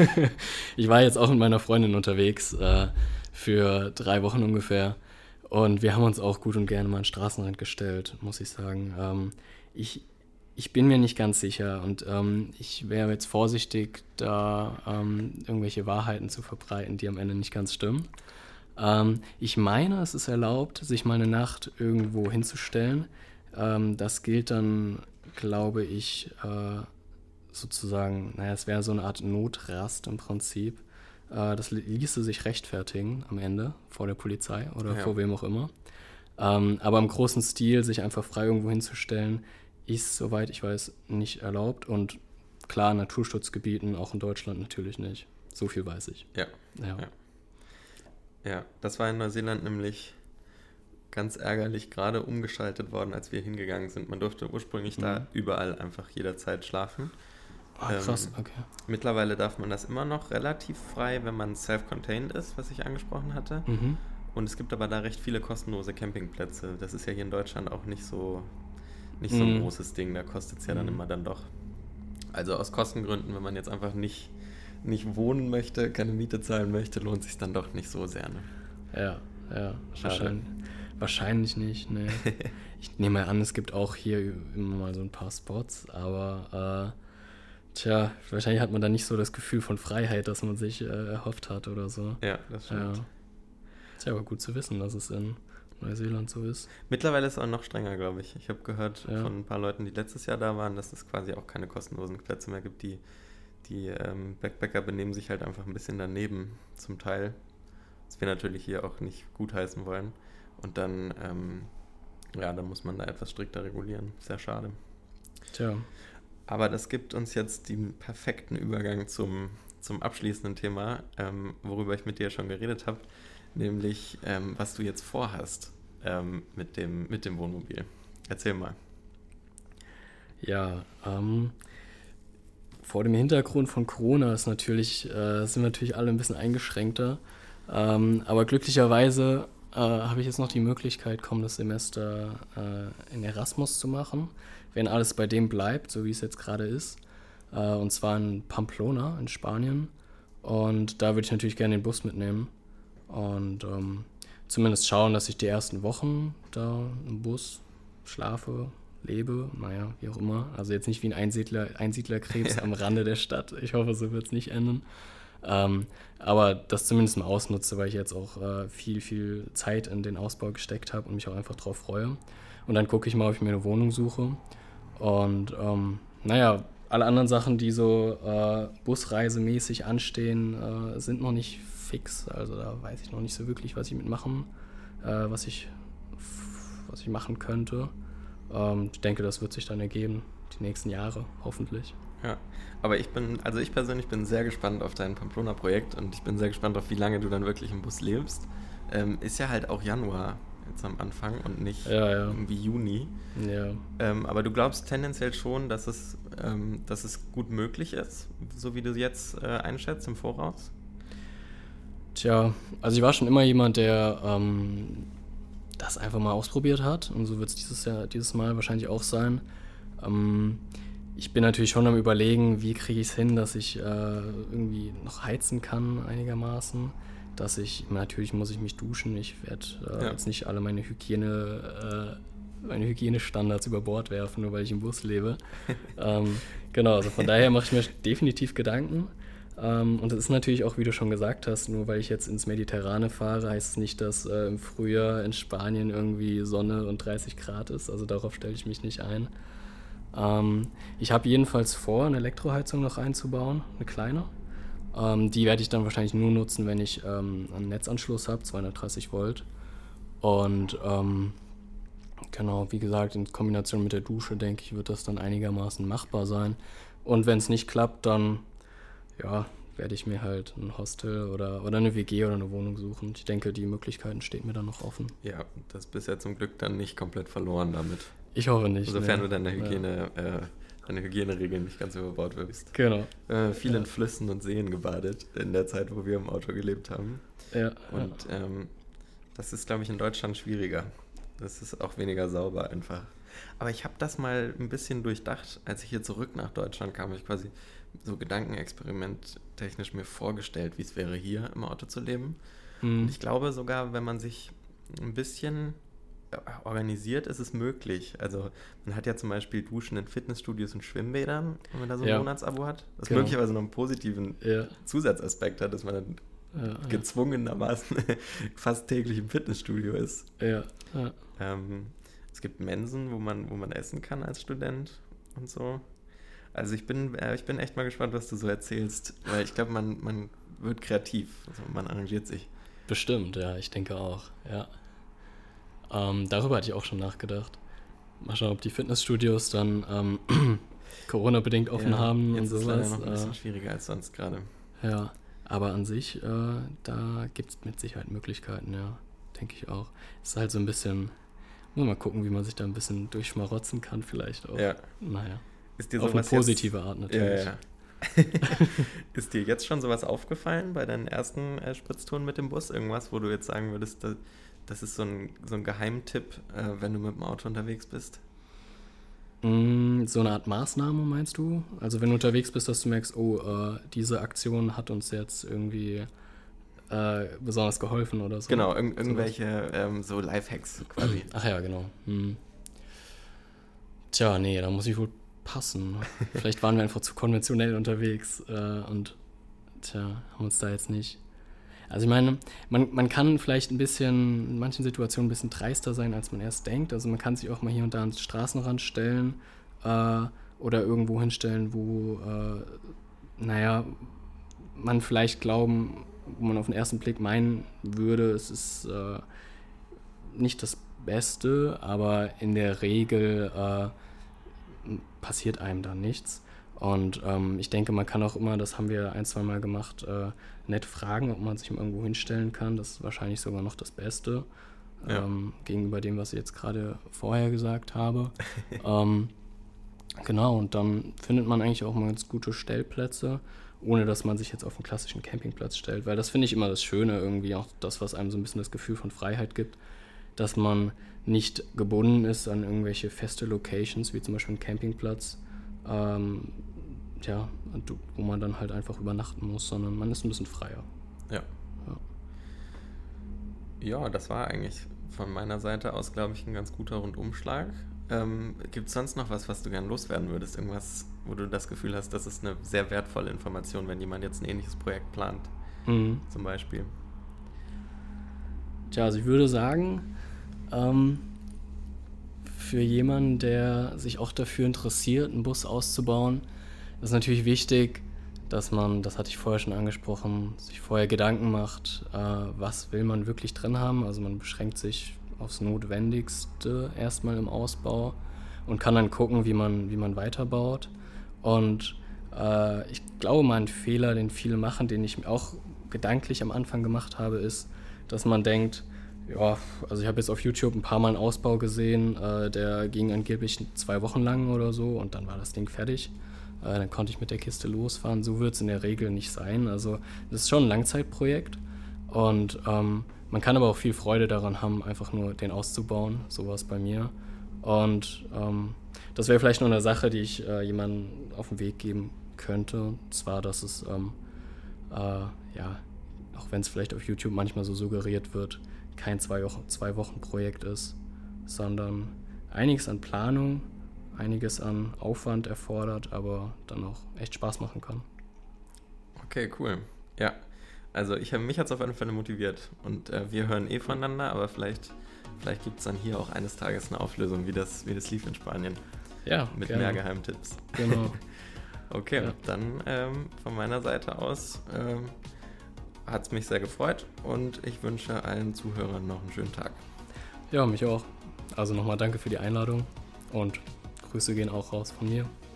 ich war jetzt auch mit meiner Freundin unterwegs äh, für drei Wochen ungefähr und wir haben uns auch gut und gerne mal an den Straßenrand gestellt, muss ich sagen. Ähm, ich, ich bin mir nicht ganz sicher und ähm, ich wäre jetzt vorsichtig, da ähm, irgendwelche Wahrheiten zu verbreiten, die am Ende nicht ganz stimmen. Ähm, ich meine, es ist erlaubt, sich mal eine Nacht irgendwo hinzustellen. Ähm, das gilt dann, glaube ich, äh, sozusagen, naja, es wäre so eine Art Notrast im Prinzip. Äh, das ließe sich rechtfertigen am Ende vor der Polizei oder ja. vor wem auch immer. Ähm, aber im großen Stil sich einfach frei irgendwo hinzustellen, ist, soweit ich weiß, nicht erlaubt. Und klar, Naturschutzgebieten auch in Deutschland natürlich nicht. So viel weiß ich. Ja. Ja, ja. ja das war in Neuseeland nämlich ganz ärgerlich gerade umgeschaltet worden, als wir hingegangen sind. Man durfte ursprünglich mhm. da überall einfach jederzeit schlafen. Ah, krass, ähm, okay. Mittlerweile darf man das immer noch relativ frei, wenn man self-contained ist, was ich angesprochen hatte. Mhm. Und es gibt aber da recht viele kostenlose Campingplätze. Das ist ja hier in Deutschland auch nicht so, nicht so ein mhm. großes Ding. Da kostet es ja mhm. dann immer dann doch. Also aus Kostengründen, wenn man jetzt einfach nicht, nicht wohnen möchte, keine Miete zahlen möchte, lohnt sich dann doch nicht so sehr. Ne? Ja, ja, wahrscheinlich, wahrscheinlich nicht. Nee. Ich nehme mal an, es gibt auch hier immer mal so ein paar Spots, aber äh, tja, wahrscheinlich hat man da nicht so das Gefühl von Freiheit, das man sich äh, erhofft hat oder so. Ja, das stimmt. Ja. Ist ja aber gut zu wissen, dass es in Neuseeland so ist. Mittlerweile ist es auch noch strenger, glaube ich. Ich habe gehört ja. von ein paar Leuten, die letztes Jahr da waren, dass es quasi auch keine kostenlosen Plätze mehr gibt. Die, die ähm, Backpacker benehmen sich halt einfach ein bisschen daneben zum Teil. Was wir natürlich hier auch nicht gutheißen wollen. Und dann, ähm, ja, dann muss man da etwas strikter regulieren. Sehr schade. Tja. Aber das gibt uns jetzt den perfekten Übergang zum, zum abschließenden Thema, ähm, worüber ich mit dir schon geredet habe, nämlich ähm, was du jetzt vorhast ähm, mit dem, mit dem Wohnmobil. Erzähl mal. Ja, ähm, vor dem Hintergrund von Corona ist natürlich, äh, sind natürlich alle ein bisschen eingeschränkter, ähm, aber glücklicherweise äh, habe ich jetzt noch die Möglichkeit, kommendes Semester äh, in Erasmus zu machen, wenn alles bei dem bleibt, so wie es jetzt gerade ist. Äh, und zwar in Pamplona in Spanien. Und da würde ich natürlich gerne den Bus mitnehmen und ähm, zumindest schauen, dass ich die ersten Wochen da im Bus schlafe, lebe, naja, wie auch immer. Also jetzt nicht wie ein Einsiedler, Einsiedlerkrebs am Rande der Stadt. Ich hoffe, so wird es nicht enden. Ähm, aber das zumindest mal ausnutze, weil ich jetzt auch äh, viel, viel Zeit in den Ausbau gesteckt habe und mich auch einfach drauf freue. Und dann gucke ich mal, ob ich mir eine Wohnung suche. Und ähm, naja, alle anderen Sachen, die so äh, busreisemäßig anstehen, äh, sind noch nicht fix. Also da weiß ich noch nicht so wirklich, was ich mitmachen, äh, was ich, was ich machen könnte. Ähm, ich denke, das wird sich dann ergeben, die nächsten Jahre, hoffentlich. Ja, aber ich bin, also ich persönlich bin sehr gespannt auf dein Pamplona-Projekt und ich bin sehr gespannt auf, wie lange du dann wirklich im Bus lebst. Ähm, ist ja halt auch Januar jetzt am Anfang und nicht ja, ja. irgendwie Juni. Ja. Ähm, aber du glaubst tendenziell schon, dass es, ähm, dass es gut möglich ist, so wie du jetzt äh, einschätzt im Voraus? Tja, also ich war schon immer jemand, der ähm, das einfach mal ausprobiert hat und so wird es dieses Jahr, dieses Mal wahrscheinlich auch sein. Ähm, ich bin natürlich schon am Überlegen, wie kriege ich es hin, dass ich äh, irgendwie noch heizen kann einigermaßen. Dass ich, natürlich muss ich mich duschen, ich werde äh, ja. jetzt nicht alle meine Hygiene, äh, meine Hygienestandards über Bord werfen, nur weil ich im Bus lebe. ähm, genau, also von daher mache ich mir definitiv Gedanken. Ähm, und es ist natürlich auch, wie du schon gesagt hast, nur weil ich jetzt ins Mediterrane fahre, heißt es nicht, dass äh, im Frühjahr in Spanien irgendwie Sonne und dreißig Grad ist. Also darauf stelle ich mich nicht ein. Ähm, ich habe jedenfalls vor, eine Elektroheizung noch einzubauen, eine kleine. Ähm, die werde ich dann wahrscheinlich nur nutzen, wenn ich ähm, einen Netzanschluss habe, zweihundertdreißig Volt. Und ähm, genau, wie gesagt, in Kombination mit der Dusche, denke ich, wird das dann einigermaßen machbar sein. Und wenn es nicht klappt, dann ja, werde ich mir halt ein Hostel oder, oder eine W G oder eine Wohnung suchen. Ich denke, die Möglichkeiten stehen mir dann noch offen. Ja, das ist bisher zum Glück dann nicht komplett verloren damit. Ich hoffe nicht. Sofern nee. du deine Hygiene... Ja. Äh, deine Hygieneregeln nicht ganz überbaut wirst. Genau. Äh, viel ja. in Flüssen und Seen gebadet in der Zeit, wo wir im Auto gelebt haben. Ja. Und ja. Ähm, das ist, glaube ich, in Deutschland schwieriger. Das ist auch weniger sauber einfach. Aber ich habe das mal ein bisschen durchdacht, als ich hier zurück nach Deutschland kam, habe ich quasi so Gedankenexperiment technisch mir vorgestellt, wie es wäre, hier im Auto zu leben. Mhm. Und ich glaube sogar, wenn man sich ein bisschen organisiert, ist es möglich. Also man hat ja zum Beispiel Duschen in Fitnessstudios und Schwimmbädern, wenn man da so ein ja. Monatsabo hat. Das genau. möglicherweise noch einen positiven ja. Zusatzaspekt hat, dass man dann ja, gezwungenermaßen fast täglich im Fitnessstudio ist. Ja. Ja. Ähm, es gibt Mensen, wo man, wo man essen kann als Student und so. Also ich bin, äh, ich bin echt mal gespannt, was du so erzählst, weil ich glaube, man, man wird kreativ. Also man arrangiert sich. Bestimmt, ja, ich denke auch, ja. Ähm, darüber hatte ich auch schon nachgedacht. Mal schauen, ob die Fitnessstudios dann ähm, Corona-bedingt offen ja, haben jetzt und ist sowas. Ist noch ein bisschen äh, schwieriger als sonst gerade. Ja, aber an sich, äh, da gibt es mit Sicherheit Möglichkeiten, ja, denke ich auch. Es ist halt so ein bisschen, muss mal gucken, wie man sich da ein bisschen durchschmarotzen kann vielleicht auch. Ja. Naja, ist dir auf eine positive jetzt, Art natürlich. Ja, ja. Ist dir jetzt schon sowas aufgefallen bei deinen ersten äh, Spritztouren mit dem Bus? Irgendwas, wo du jetzt sagen würdest, da, das ist so ein, so ein Geheimtipp, äh, wenn du mit dem Auto unterwegs bist? Mm, so eine Art Maßnahme, meinst du? Also wenn du unterwegs bist, dass du merkst, oh, äh, diese Aktion hat uns jetzt irgendwie äh, besonders geholfen oder so? Genau, irg- irgendwelche ähm, so Lifehacks quasi. Ach ja, genau. Hm. Tja, nee, da muss ich wohl passen. Vielleicht waren wir einfach zu konventionell unterwegs äh, und tja, haben uns da jetzt nicht... Also ich meine, man, man kann vielleicht ein bisschen, in manchen Situationen ein bisschen dreister sein, als man erst denkt. Also man kann sich auch mal hier und da an den Straßenrand stellen äh, oder irgendwo hinstellen, wo, äh, naja, man vielleicht glauben, wo man auf den ersten Blick meinen würde, es ist äh, nicht das Beste, aber in der Regel äh, passiert einem da nichts. Und ähm, ich denke, man kann auch immer, das haben wir ein, zwei Mal gemacht, äh, nett fragen, ob man sich irgendwo hinstellen kann. Das ist wahrscheinlich sogar noch das Beste, ja. ähm, gegenüber dem, was ich jetzt gerade vorher gesagt habe. ähm, genau, und dann findet man eigentlich auch mal ganz gute Stellplätze, ohne dass man sich jetzt auf einen klassischen Campingplatz stellt. Weil das finde ich immer das Schöne, irgendwie auch das, was einem so ein bisschen das Gefühl von Freiheit gibt, dass man nicht gebunden ist an irgendwelche feste Locations, wie zum Beispiel ein Campingplatz, ähm, ja, wo man dann halt einfach übernachten muss, sondern man ist ein bisschen freier. Ja. Ja, ja, das war eigentlich von meiner Seite aus, glaube ich, ein ganz guter Rundumschlag. Ähm, gibt es sonst noch was, was du gern loswerden würdest? Irgendwas, wo du das Gefühl hast, das ist eine sehr wertvolle Information, wenn jemand jetzt ein ähnliches Projekt plant, mhm. zum Beispiel? Tja, also ich würde sagen, ähm, für jemanden, der sich auch dafür interessiert, einen Bus auszubauen, ist natürlich wichtig, dass man, das hatte ich vorher schon angesprochen, sich vorher Gedanken macht, äh, was will man wirklich drin haben. Also man beschränkt sich aufs Notwendigste erstmal im Ausbau und kann dann gucken, wie man, wie man weiterbaut. Und äh, ich glaube, mal ein Fehler, den viele machen, den ich auch gedanklich am Anfang gemacht habe, ist, dass man denkt, ja, also ich habe jetzt auf YouTube ein paar Mal einen Ausbau gesehen, äh, der ging angeblich zwei Wochen lang oder so und dann war das Ding fertig. Äh, dann konnte ich mit der Kiste losfahren. So wird es in der Regel nicht sein. Also das ist schon ein Langzeitprojekt und ähm, man kann aber auch viel Freude daran haben, einfach nur den auszubauen. So war es bei mir. Und ähm, das wäre vielleicht noch eine Sache, die ich äh, jemandem auf den Weg geben könnte. Und zwar, dass es, ähm, äh, ja, auch wenn es vielleicht auf YouTube manchmal so suggeriert wird, kein zwei Wochen, zwei Wochen Projekt ist, sondern einiges an Planung, einiges an Aufwand erfordert, aber dann auch echt Spaß machen kann. Okay, cool. Ja, also ich hab, mich hat es auf alle Fälle motiviert und äh, wir hören eh voneinander, aber vielleicht, vielleicht gibt es dann hier auch eines Tages eine Auflösung, wie das, wie das lief in Spanien. Ja, mit gerne. mehr Geheimtipps. Genau. Okay, ja. dann ähm, von meiner Seite aus ähm, hat es mich sehr gefreut und ich wünsche allen Zuhörern noch einen schönen Tag. Ja, mich auch. Also nochmal danke für die Einladung und Grüße gehen auch raus von mir.